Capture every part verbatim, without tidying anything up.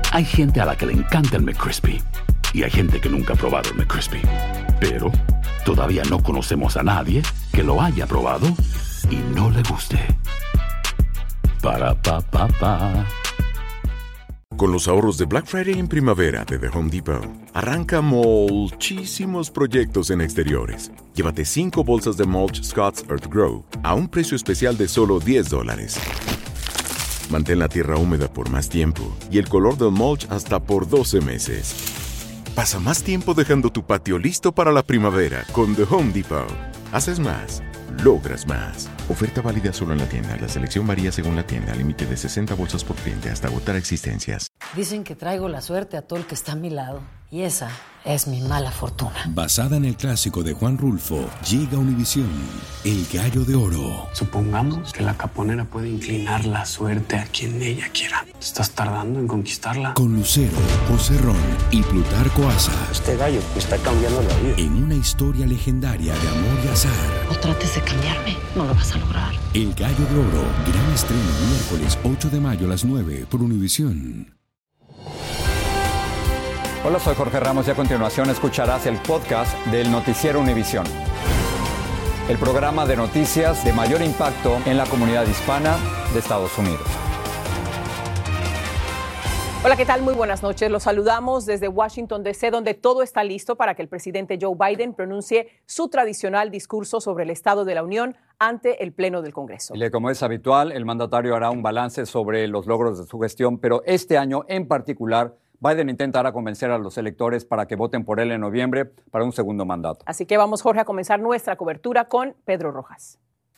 Hay gente a la que le encanta el McCrispy y hay gente que nunca ha probado el McCrispy. Pero todavía no conocemos a nadie que lo haya probado y no le guste. Para, pa, pa, pa. Con los ahorros de Black Friday en primavera de The Home Depot, arranca muchísimos proyectos en exteriores. Llévate cinco bolsas de mulch Scott's Earth Grow a un precio especial de solo diez dólares. Mantén la tierra húmeda por más tiempo y el color del mulch hasta por doce meses. Pasa más tiempo dejando tu patio listo para la primavera con The Home Depot. Haces más, logras más. Oferta válida solo en la tienda. La selección varía según la tienda. Límite de sesenta bolsas por cliente hasta agotar existencias. Dicen que traigo la suerte a todo el que está a mi lado. Y esa es mi mala fortuna. Basada en el clásico de Juan Rulfo, llega Univisión, El Gallo de Oro. Supongamos que la caponera puede inclinar la suerte a quien ella quiera. ¿Estás tardando en conquistarla? Con Lucero, José Ron y Plutarco Asa. Este gallo me está cambiando la vida. En una historia legendaria de amor y azar. No trates de cambiarme, no lo vas a lograr. El Gallo de Oro, gran estreno miércoles ocho de mayo a las nueve por Univisión. Hola, soy Jorge Ramos y a continuación escucharás el podcast del Noticiero Univisión. El programa de noticias de mayor impacto en la comunidad hispana de Estados Unidos. Hola, ¿qué tal? Muy buenas noches. Los saludamos desde Washington, D C, donde todo está listo para que el presidente Joe Biden pronuncie su tradicional discurso sobre el Estado de la Unión ante el Pleno del Congreso. Y como es habitual, el mandatario hará un balance sobre los logros de su gestión, pero este año en particular, Biden intentará convencer a los electores para que voten por él en noviembre para un segundo mandato. Así que vamos, Jorge, a comenzar nuestra cobertura con Pedro Rojas.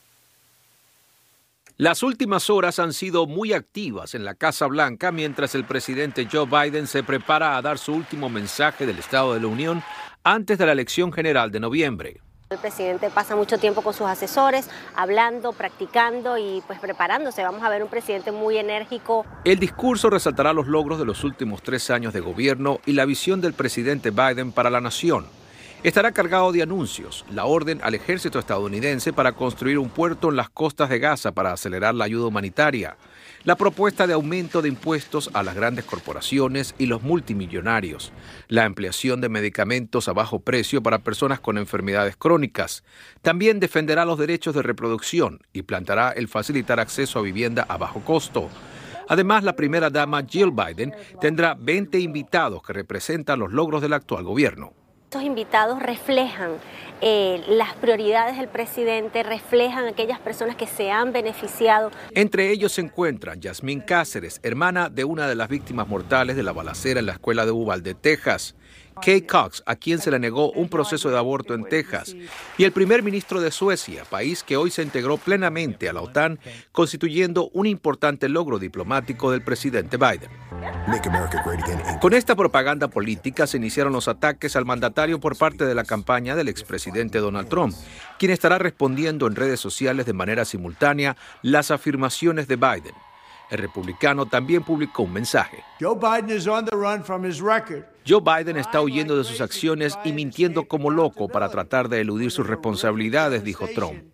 Las últimas horas han sido muy activas en la Casa Blanca mientras el presidente Joe Biden se prepara a dar su último mensaje del Estado de la Unión antes de la elección general de noviembre. El presidente pasa mucho tiempo con sus asesores, hablando, practicando y pues preparándose. Vamos a ver un presidente muy enérgico. El discurso resaltará los logros de los últimos tres años de gobierno y la visión del presidente Biden para la nación. Estará cargado de anuncios, la orden al ejército estadounidense para construir un puerto en las costas de Gaza para acelerar la ayuda humanitaria, la propuesta de aumento de impuestos a las grandes corporaciones y los multimillonarios, la ampliación de medicamentos a bajo precio para personas con enfermedades crónicas. También defenderá los derechos de reproducción y planteará el facilitar acceso a vivienda a bajo costo. Además, la primera dama Jill Biden tendrá veinte invitados que representan los logros del actual gobierno. Estos invitados reflejan eh, las prioridades del presidente, reflejan aquellas personas que se han beneficiado. Entre ellos se encuentran Yasmín Cáceres, hermana de una de las víctimas mortales de la balacera en la escuela de Uvalde, Texas, Kay Cox, a quien se le negó un proceso de aborto en Texas, y el primer ministro de Suecia, país que hoy se integró plenamente a la OTAN, constituyendo un importante logro diplomático del presidente Biden. Con esta propaganda política se iniciaron los ataques al mandatario por parte de la campaña del expresidente Donald Trump, quien estará respondiendo en redes sociales de manera simultánea las afirmaciones de Biden. El republicano también publicó un mensaje. Joe Biden is on the run from his record. Joe Biden está huyendo de sus acciones y mintiendo como loco para tratar de eludir sus responsabilidades, dijo Trump.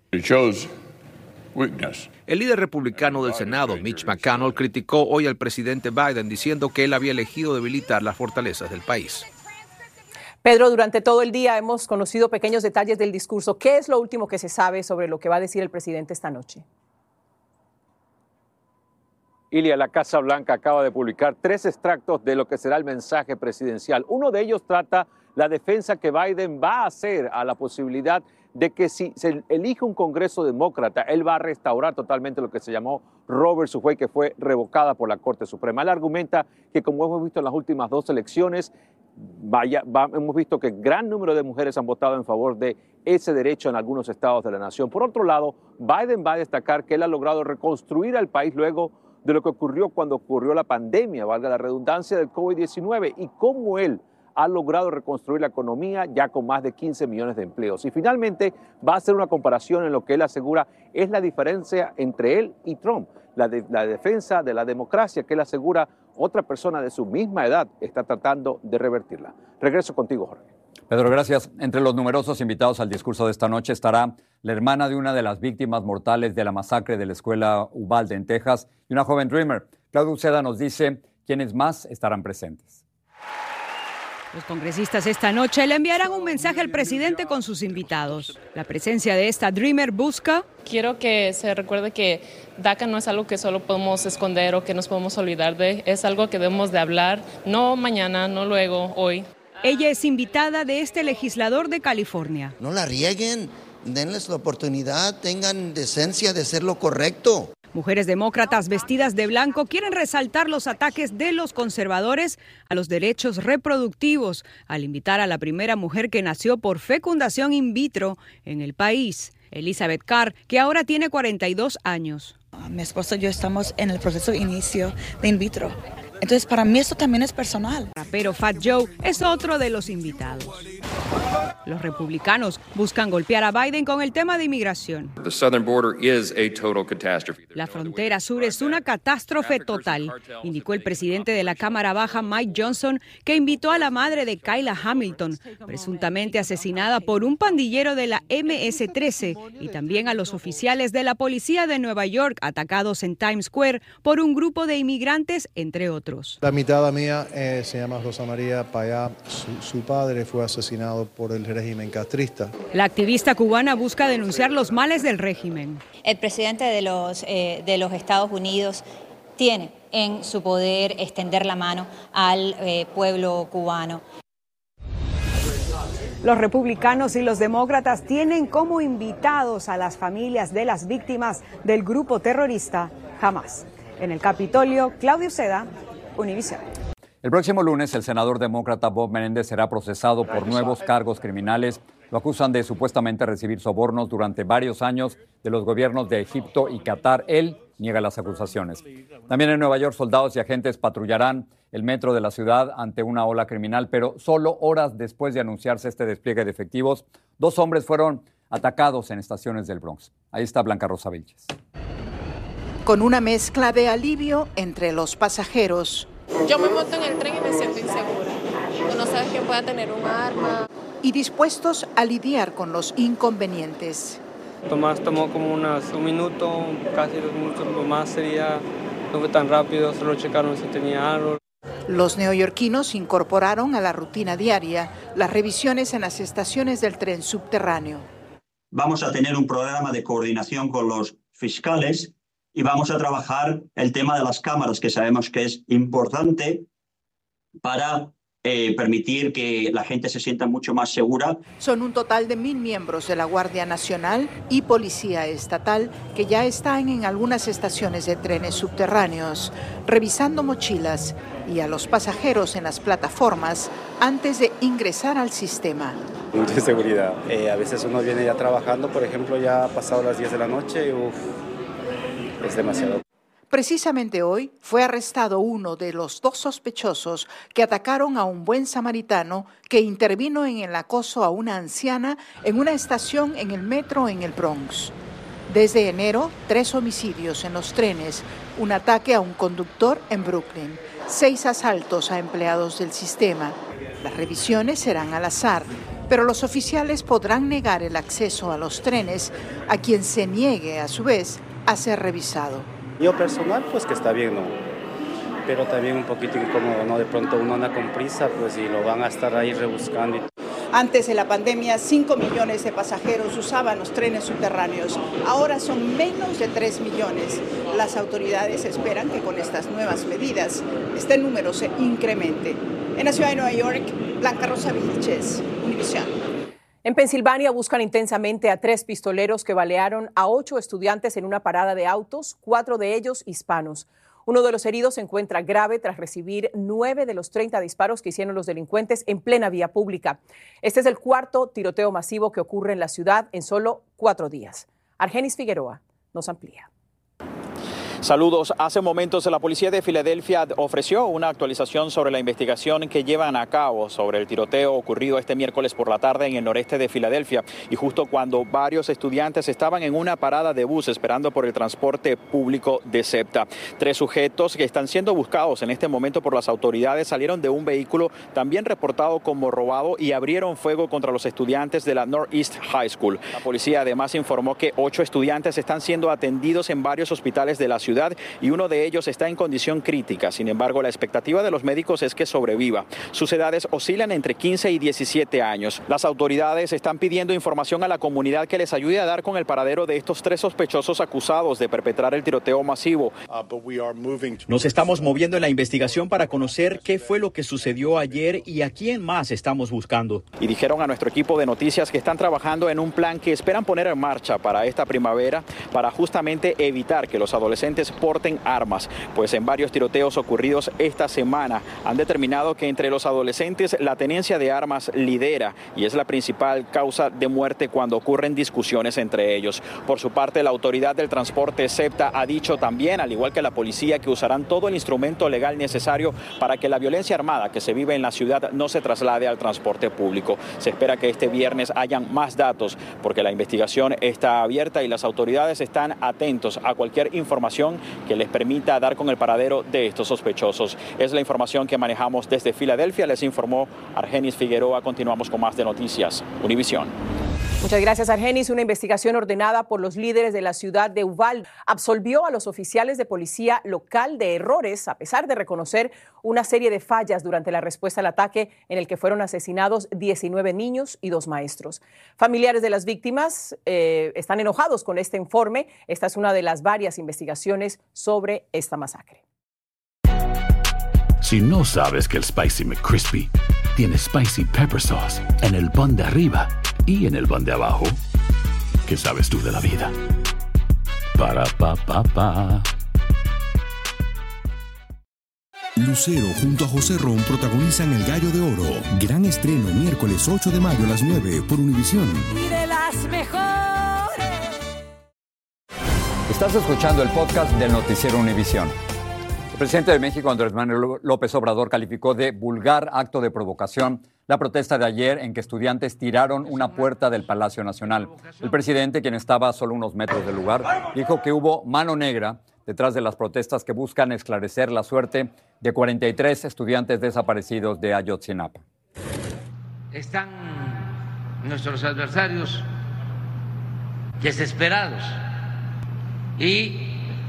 El líder republicano del Senado, Mitch McConnell, criticó hoy al presidente Biden diciendo que él había elegido debilitar las fortalezas del país. Pedro, durante todo el día hemos conocido pequeños detalles del discurso. ¿Qué es lo último que se sabe sobre lo que va a decir el presidente esta noche? Ilia, la Casa Blanca acaba de publicar tres extractos de lo que será el mensaje presidencial. Uno de ellos trata la defensa que Biden va a hacer a la posibilidad de que si se elige un Congreso demócrata, él va a restaurar totalmente lo que se llamó Roe versus Wade, que fue revocada por la Corte Suprema. Él argumenta que, como hemos visto en las últimas dos elecciones, vaya, va, hemos visto que gran número de mujeres han votado en favor de ese derecho en algunos estados de la nación. Por otro lado, Biden va a destacar que él ha logrado reconstruir al país luego de lo que ocurrió cuando ocurrió la pandemia, valga la redundancia, del COVID diecinueve, y cómo él ha logrado reconstruir la economía ya con más de quince millones de empleos. Y finalmente va a hacer una comparación en lo que él asegura es la diferencia entre él y Trump, la, de, la defensa de la democracia que él asegura otra persona de su misma edad está tratando de revertirla. Regreso contigo, Jorge. Pedro, gracias. Entre los numerosos invitados al discurso de esta noche estará la hermana de una de las víctimas mortales de la masacre de la escuela Uvalde en Texas y una joven Dreamer. Claudia Uceda nos dice ¿Quiénes más estarán presentes? Los congresistas esta noche le enviarán un mensaje al presidente con sus invitados. La presencia de esta Dreamer busca... Quiero que se recuerde que DACA no es algo que solo podemos esconder o que nos podemos olvidar de. Es algo que debemos de hablar, no mañana, no luego, hoy. Ella es invitada de este legislador de California. No la rieguen, denles la oportunidad, tengan decencia de hacer lo correcto. Mujeres demócratas vestidas de blanco quieren resaltar los ataques de los conservadores a los derechos reproductivos al invitar a la primera mujer que nació por fecundación in vitro en el país, Elizabeth Carr, que ahora tiene cuarenta y dos años. Mi esposo y yo estamos en el proceso de inicio de in vitro. Entonces, para mí esto también es personal. Pero Fat Joe es otro de los invitados. Los republicanos buscan golpear a Biden con el tema de inmigración. La frontera sur es una catástrofe total, indicó el presidente de la Cámara Baja, Mike Johnson, que invitó a la madre de Kyla Hamilton, presuntamente asesinada por un pandillero de la eme ese trece, y también a los oficiales de la policía de Nueva York atacados en Times Square por un grupo de inmigrantes, entre otros. La mitad mía eh, se llama Rosa María Payá. Su, su padre fue asesinado por el régimen castrista. La activista cubana busca denunciar los males del régimen. El presidente de los, eh, de los Estados Unidos tiene en su poder extender la mano al eh, pueblo cubano. Los republicanos y los demócratas tienen como invitados a las familias de las víctimas del grupo terrorista Hamas. En el Capitolio, Claudio Seda, Univisión. El próximo lunes, el senador demócrata Bob Menéndez será procesado por nuevos cargos criminales. Lo acusan de supuestamente recibir sobornos durante varios años de los gobiernos de Egipto y Qatar. Él niega las acusaciones. También en Nueva York, soldados y agentes patrullarán el metro de la ciudad ante una ola criminal, pero solo horas después de anunciarse este despliegue de efectivos, dos hombres fueron atacados en estaciones del Bronx. Ahí está Blanca Rosa Vilches. Con una mezcla de alivio entre los pasajeros. Yo me monto en el tren y me siento insegura. Tú no sabes que pueda tener un arma. Y dispuestos a lidiar con los inconvenientes. Tomás tomó como unas, un minuto, casi dos minutos, lo más sería, no fue tan rápido, solo checaron si tenía algo. Los neoyorquinos incorporaron a la rutina diaria las revisiones en las estaciones del tren subterráneo. Vamos a tener un programa de coordinación con los fiscales y vamos a trabajar el tema de las cámaras, que sabemos que es importante para eh, permitir que la gente se sienta mucho más segura. Son un total de mil miembros de la Guardia Nacional y Policía Estatal que ya están en algunas estaciones de trenes subterráneos, revisando mochilas y a los pasajeros en las plataformas antes de ingresar al sistema. Mucha seguridad. Eh, a veces uno viene ya trabajando, por ejemplo, ya ha pasado las diez de la noche y uf, es demasiado. Precisamente hoy fue arrestado uno de los dos sospechosos que atacaron a un buen samaritano que intervino en el acoso a una anciana en una estación en el metro en el Bronx. Desde enero, tres homicidios en los trenes, un ataque a un conductor en Brooklyn, seis asaltos a empleados del sistema. Las revisiones serán al azar, pero los oficiales podrán negar el acceso a los trenes a quien se niegue, a su vez, a ser revisado. Yo personal, pues que está bien, ¿no? Pero también un poquito incómodo, ¿no? De pronto uno anda con prisa, pues y lo van a estar ahí rebuscando. Antes de la pandemia, cinco millones de pasajeros usaban los trenes subterráneos. Ahora son menos de tres millones. Las autoridades esperan que con estas nuevas medidas este número se incremente. En la ciudad de Nueva York, Blanca Rosa Vilches, Univisión. En Pensilvania buscan intensamente a tres pistoleros que balearon a ocho estudiantes en una parada de autos, cuatro de ellos hispanos. Uno de los heridos se encuentra grave tras recibir nueve de los treinta disparos que hicieron los delincuentes en plena vía pública. Este es el cuarto tiroteo masivo que ocurre en la ciudad en solo cuatro días. Argenis Figueroa nos amplía. Saludos. Hace momentos la policía de Filadelfia ofreció una actualización sobre la investigación que llevan a cabo sobre el tiroteo ocurrido este miércoles por la tarde en el noreste de Filadelfia y justo cuando varios estudiantes estaban en una parada de bus esperando por el transporte público de SEPTA. Tres sujetos que están siendo buscados en este momento por las autoridades salieron de un vehículo también reportado como robado y abrieron fuego contra los estudiantes de la Northeast High School. La policía además informó que ocho estudiantes están siendo atendidos en varios hospitales de la ciudad ciudad y uno de ellos está en condición crítica. Sin embargo, la expectativa de los médicos es que sobreviva. Sus edades oscilan entre quince y diecisiete años. Las autoridades están pidiendo información a la comunidad que les ayude a dar con el paradero de estos tres sospechosos acusados de perpetrar el tiroteo masivo. Nos estamos moviendo en la investigación para conocer qué fue lo que sucedió ayer y a quién más estamos buscando. Y dijeron a nuestro equipo de noticias que están trabajando en un plan que esperan poner en marcha para esta primavera para justamente evitar que los adolescentes porten armas, pues en varios tiroteos ocurridos esta semana han determinado que entre los adolescentes la tenencia de armas lidera y es la principal causa de muerte cuando ocurren discusiones entre ellos. Por su parte, la autoridad del transporte SEPTA ha dicho también, al igual que la policía, que usarán todo el instrumento legal necesario para que la violencia armada que se vive en la ciudad no se traslade al transporte público. Se espera que este viernes hayan más datos porque la investigación está abierta y las autoridades están atentos a cualquier información que les permita dar con el paradero de estos sospechosos. Es la información que manejamos desde Filadelfia. Les informó Argenis Figueroa. Continuamos con más de Noticias Univisión. Muchas gracias, Argenis. Una investigación ordenada por los líderes de la ciudad de Uvalde absolvió a los oficiales de policía local de errores, a pesar de reconocer una serie de fallas durante la respuesta al ataque en el que fueron asesinados diecinueve niños y dos maestros. Familiares de las víctimas eh, están enojados con este informe. Esta es una de las varias investigaciones sobre esta masacre. Si no sabes que el Spicy McCrispy tiene Spicy Pepper Sauce en el pan de arriba y en el pan de abajo, ¿qué sabes tú de la vida? Para, pa, pa, pa. Lucero junto a José Ron protagonizan El Gallo de Oro. Gran estreno miércoles ocho de mayo a las nueve por Univisión. Y de las mejores. Estás escuchando el podcast del Noticiero Univisión. El presidente de México, Andrés Manuel López Obrador, calificó de vulgar acto de provocación la protesta de ayer en que estudiantes tiraron una puerta del Palacio Nacional. El presidente, quien estaba a solo unos metros del lugar, dijo que hubo mano negra detrás de las protestas que buscan esclarecer la suerte de cuarenta y tres estudiantes desaparecidos de Ayotzinapa. Están nuestros adversarios desesperados y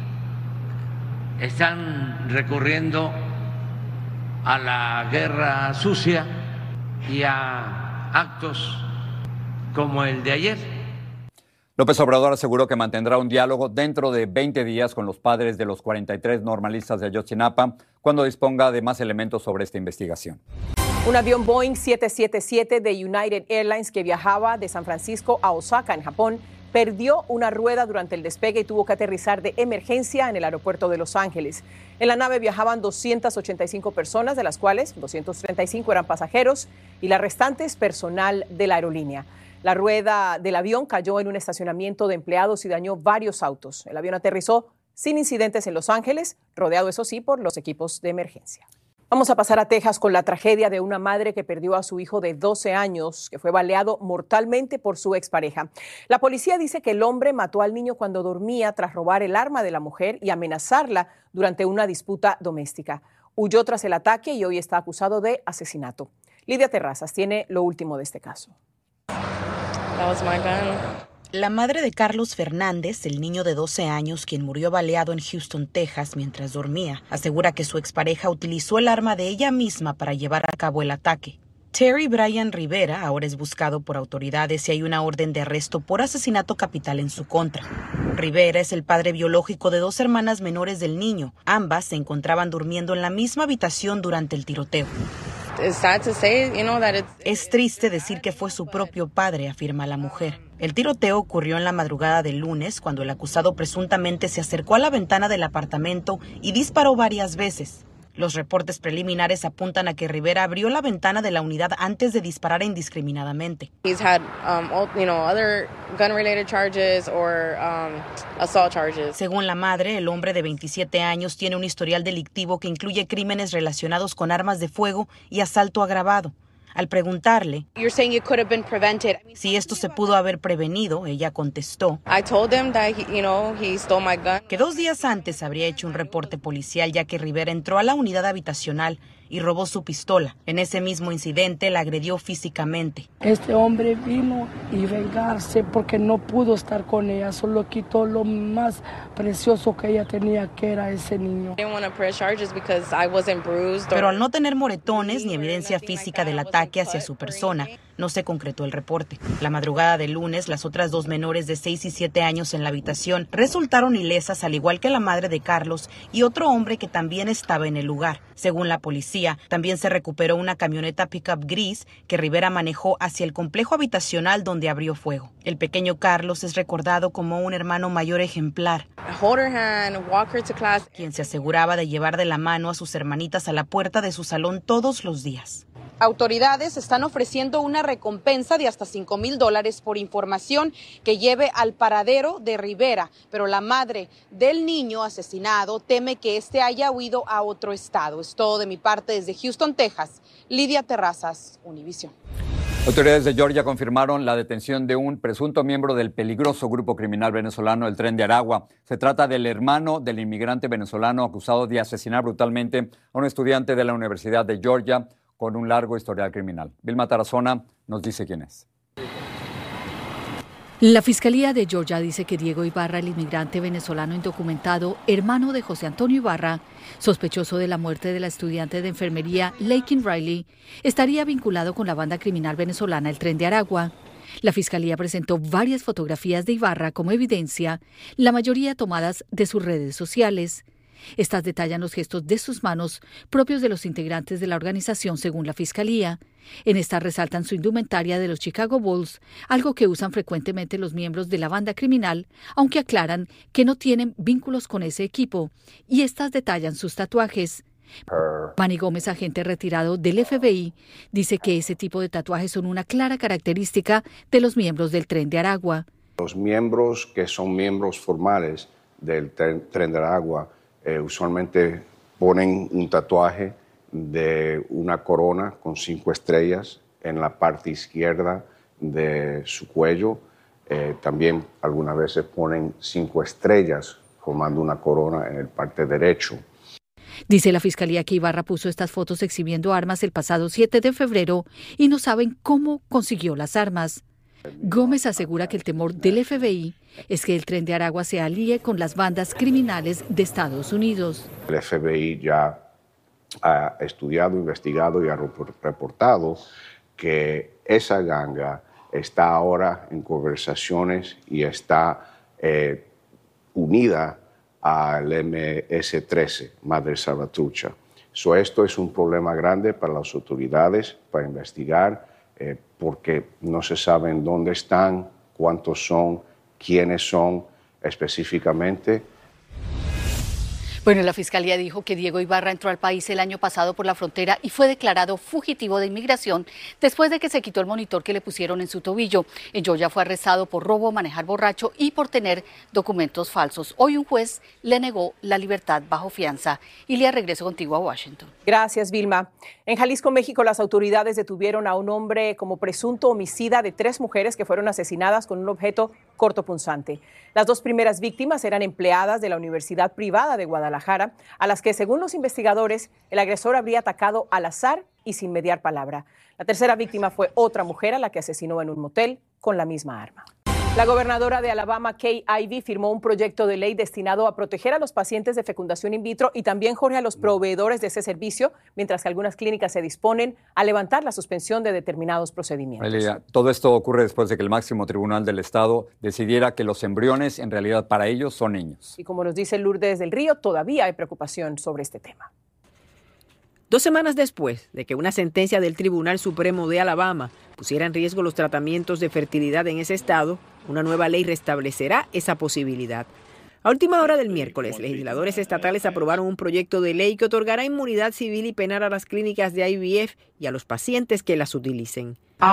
están recurriendo a la guerra sucia y a actos como el de ayer. López Obrador aseguró que mantendrá un diálogo dentro de veinte días con los padres de los cuarenta y tres normalistas de Ayotzinapa cuando disponga de más elementos sobre esta investigación. Un avión Boeing siete siete siete de United Airlines que viajaba de San Francisco a Osaka, en Japón, perdió una rueda durante el despegue y tuvo que aterrizar de emergencia en el aeropuerto de Los Ángeles. En la nave viajaban doscientas ochenta y cinco personas, de las cuales doscientos treinta y cinco eran pasajeros y las restantes personal de la aerolínea. La rueda del avión cayó en un estacionamiento de empleados y dañó varios autos. El avión aterrizó sin incidentes en Los Ángeles, rodeado, eso sí, por los equipos de emergencia. Vamos a pasar a Texas con la tragedia de una madre que perdió a su hijo de doce años, que fue baleado mortalmente por su expareja. La policía dice que el hombre mató al niño cuando dormía tras robar el arma de la mujer y amenazarla durante una disputa doméstica. Huyó tras el ataque y hoy está acusado de asesinato. Lidia Terrazas tiene lo último de este caso. That was my gun. La madre de Carlos Fernández, el niño de doce años, quien murió baleado en Houston, Texas, mientras dormía, asegura que su expareja utilizó el arma de ella misma para llevar a cabo el ataque. Terry Brian Rivera ahora es buscado por autoridades y hay una orden de arresto por asesinato capital en su contra. Rivera es el padre biológico de dos hermanas menores del niño. Ambas se encontraban durmiendo en la misma habitación durante el tiroteo. Es triste decir que fue su propio padre, afirma la mujer. El tiroteo ocurrió en la madrugada del lunes, cuando el acusado presuntamente se acercó a la ventana del apartamento y disparó varias veces. Los reportes preliminares apuntan a que Rivera abrió la ventana de la unidad antes de disparar indiscriminadamente. He's had, um, you know, other gun-related charges or um, assault charges. Según la madre, el hombre de veintisiete años tiene un historial delictivo que incluye crímenes relacionados con armas de fuego y asalto agravado. Al preguntarle You're saying it could have been prevented. si esto se pudo haber prevenido, ella contestó I told him that he, you know, he stole my gun. que dos días antes habría hecho un reporte policial ya que Rivera entró a la unidad habitacional y robó su pistola. En ese mismo incidente la agredió físicamente. Este hombre vino y vengarse porque no pudo estar con ella, solo quitó lo más precioso que ella tenía, que era ese niño. Pero al no tener moretones ni evidencia física del ataque hacia su persona, no se concretó el reporte. La madrugada del lunes, las otras dos menores de seis y siete años en la habitación resultaron ilesas, al igual que la madre de Carlos y otro hombre que también estaba en el lugar. Según la policía, también se recuperó una camioneta pickup gris que Rivera manejó hacia el complejo habitacional donde abrió fuego. El pequeño Carlos es recordado como un hermano mayor ejemplar, quien se aseguraba de llevar de la mano a sus hermanitas a la puerta de su salón todos los días. Autoridades están ofreciendo una recompensa de hasta cinco mil dólares por información que lleve al paradero de Rivera, pero la madre del niño asesinado teme que este haya huido a otro estado. Es todo de mi parte desde Houston, Texas. Lidia Terrazas, Univisión. Autoridades de Georgia confirmaron la detención de un presunto miembro del peligroso grupo criminal venezolano El Tren de Aragua. Se trata del hermano del inmigrante venezolano acusado de asesinar brutalmente a un estudiante de la Universidad de Georgia con un largo historial criminal. Vilma Tarazona nos dice quién es. La Fiscalía de Georgia dice que Diego Ibarra, el inmigrante venezolano indocumentado, hermano de José Antonio Ibarra, sospechoso de la muerte de la estudiante de enfermería Lakin Riley, estaría vinculado con la banda criminal venezolana El Tren de Aragua. La Fiscalía presentó varias fotografías de Ibarra como evidencia, la mayoría tomadas de sus redes sociales. Estas detallan los gestos de sus manos propios de los integrantes de la organización, según la Fiscalía. En esta resaltan su indumentaria de los Chicago Bulls, algo que usan frecuentemente los miembros de la banda criminal, aunque aclaran que no tienen vínculos con ese equipo, y estas detallan sus tatuajes. Manny Gómez, agente retirado del F B I, dice que ese tipo de tatuajes son una clara característica de los miembros del Tren de Aragua. Los miembros que son miembros formales del Tren, tren de Aragua Eh, usualmente ponen un tatuaje de una corona con cinco estrellas en la parte izquierda de su cuello. Eh, también algunas veces ponen cinco estrellas formando una corona en el parte derecho. Dice la Fiscalía que Ibarra puso estas fotos exhibiendo armas el pasado siete de febrero y no saben cómo consiguió las armas. Gómez asegura que el temor del F B I es que el Tren de Aragua se alíe con las bandas criminales de Estados Unidos. El F B I ya ha estudiado, investigado y ha reportado que esa ganga está ahora en conversaciones y está eh, unida al M S trece, Madre Salvatrucha. So, esto es un problema grande para las autoridades, para investigar, eh, porque no se saben dónde están, cuántos son, quiénes son específicamente. Bueno, la Fiscalía dijo que Diego Ibarra entró al país el año pasado por la frontera y fue declarado fugitivo de inmigración después de que se quitó el monitor que le pusieron en su tobillo. En Georgia fue arrestado por robo, manejar borracho y por tener documentos falsos. Hoy un juez le negó la libertad bajo fianza. Ilia, regreso contigo a Washington. Gracias, Vilma. En Jalisco, México, las autoridades detuvieron a un hombre como presunto homicida de tres mujeres que fueron asesinadas con un objeto cortopunzante. Las dos primeras víctimas eran empleadas de la Universidad Privada de Guadalajara, a las que, según los investigadores, el agresor habría atacado al azar y sin mediar palabra. La tercera víctima fue otra mujer a la que asesinó en un motel con la misma arma. La gobernadora de Alabama, Kay Ivey, firmó un proyecto de ley destinado a proteger a los pacientes de fecundación in vitro y también, Jorge, a los proveedores de ese servicio, mientras que algunas clínicas se disponen a levantar la suspensión de determinados procedimientos. Elia, todo esto ocurre después de que el máximo tribunal del Estado decidiera que los embriones, en realidad, para ellos son niños. Y como nos dice Lourdes del Río, todavía hay preocupación sobre este tema. Dos semanas después de que una sentencia del Tribunal Supremo de Alabama pusiera en riesgo los tratamientos de fertilidad en ese estado, una nueva ley restablecerá esa posibilidad. A última hora del miércoles, legisladores estatales aprobaron un proyecto de ley que otorgará inmunidad civil y penal a las clínicas de I V F y a los pacientes que las utilicen.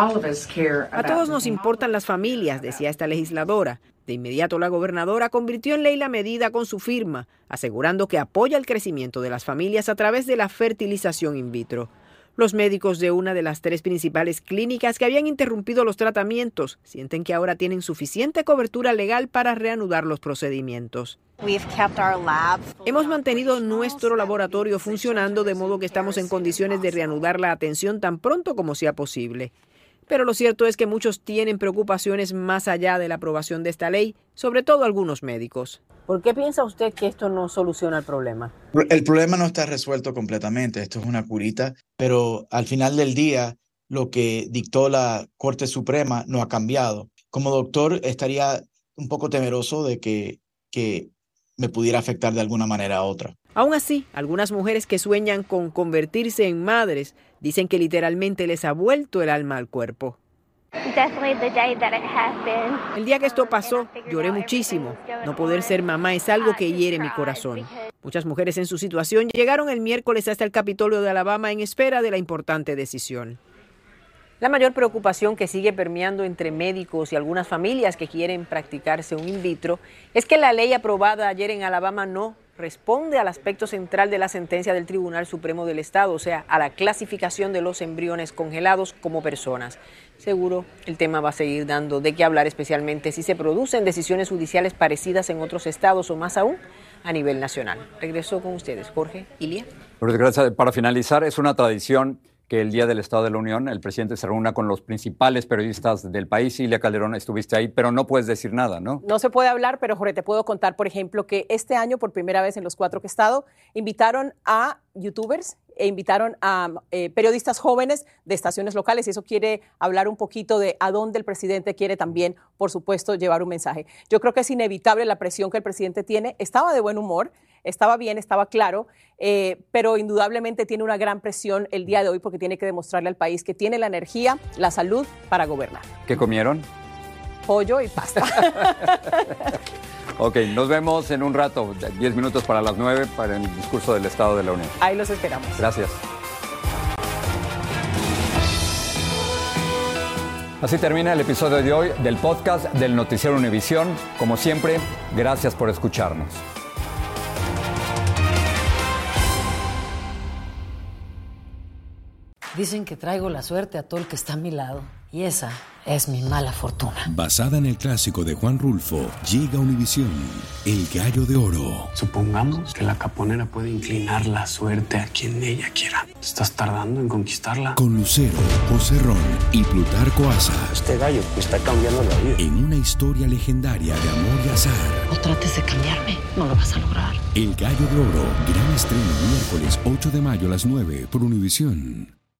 A todos nos importan las familias, decía esta legisladora. De inmediato, la gobernadora convirtió en ley la medida con su firma, asegurando que apoya el crecimiento de las familias a través de la fertilización in vitro. Los médicos de una de las tres principales clínicas que habían interrumpido los tratamientos sienten que ahora tienen suficiente cobertura legal para reanudar los procedimientos. Hemos mantenido nuestro laboratorio funcionando de modo que estamos en condiciones de reanudar la atención tan pronto como sea posible. Pero lo cierto es que muchos tienen preocupaciones más allá de la aprobación de esta ley, sobre todo algunos médicos. ¿Por qué piensa usted que esto no soluciona el problema? El problema no está resuelto completamente, esto es una curita, pero al final del día lo que dictó la Corte Suprema no ha cambiado. Como doctor estaría un poco temeroso de que, que me pudiera afectar de alguna manera a otra. Aún así, algunas mujeres que sueñan con convertirse en madres dicen que literalmente les ha vuelto el alma al cuerpo. El día que esto pasó, lloré muchísimo. No poder ser mamá es algo que hiere mi corazón. Muchas mujeres en su situación llegaron el miércoles hasta el Capitolio de Alabama en espera de la importante decisión. La mayor preocupación que sigue permeando entre médicos y algunas familias que quieren practicarse un in vitro es que la ley aprobada ayer en Alabama no responde al aspecto central de la sentencia del Tribunal Supremo del Estado, o sea, a la clasificación de los embriones congelados como personas. Seguro el tema va a seguir dando de qué hablar, especialmente si se producen decisiones judiciales parecidas en otros estados o más aún a nivel nacional. Regreso con ustedes, Jorge, Ilia. Gracias. Para finalizar, es una tradición que el Día del Estado de la Unión el presidente se reúna con los principales periodistas del país. Ilia Calderón, estuviste ahí, pero no puedes decir nada, ¿no? No se puede hablar, pero Jorge, te puedo contar, por ejemplo, que este año, por primera vez en los cuatro que he estado, invitaron a youtubers e invitaron a eh, periodistas jóvenes de estaciones locales, y eso quiere hablar un poquito de a dónde el presidente quiere también, por supuesto, llevar un mensaje. Yo creo que es inevitable la presión que el presidente tiene. Estaba de buen humor, estaba bien, estaba claro, eh, pero indudablemente tiene una gran presión el día de hoy porque tiene que demostrarle al país que tiene la energía, la salud para gobernar. ¿Qué comieron? Pollo y pasta. Ok, nos vemos en un rato, diez minutos para las nueve, para el discurso del Estado de la Unión. Ahí los esperamos. Gracias. Así termina el episodio de hoy del podcast del Noticiero Univisión. Como siempre, gracias por escucharnos. Dicen que traigo la suerte a todo el que está a mi lado, y esa es mi mala fortuna. Basada en el clásico de Juan Rulfo, llega Univisión, El Gallo de Oro. Supongamos que la caponera puede inclinar la suerte a quien ella quiera. ¿Estás tardando en conquistarla? Con Lucero, José Ron y Plutarco Asa. Este gallo me está cambiando la vida. En una historia legendaria de amor y azar. No trates de cambiarme, no lo vas a lograr. El Gallo de Oro, gran estreno miércoles ocho de mayo a las nueve por Univisión.